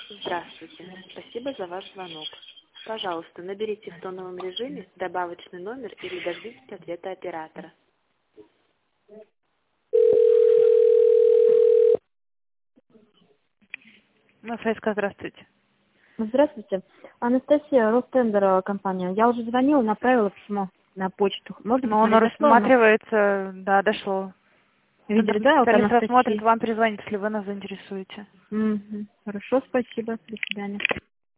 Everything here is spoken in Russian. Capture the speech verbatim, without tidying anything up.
Здравствуйте. Спасибо за ваш звонок. Пожалуйста, наберите в тоновом режиме добавочный номер или дождитесь ответа оператора. Ну, Фейска, здравствуйте. Здравствуйте. Анастасия, Ростендер компания. Я уже звонила, направила письмо на почту. Можно Ну, оно посмотреть, дошло оно? рассматривается, да, дошло. Видели, да, вот Специалист Анастасия. рассмотрит, вам перезвонит, если вы нас заинтересуете. Мгм. Хорошо, спасибо. До свидания.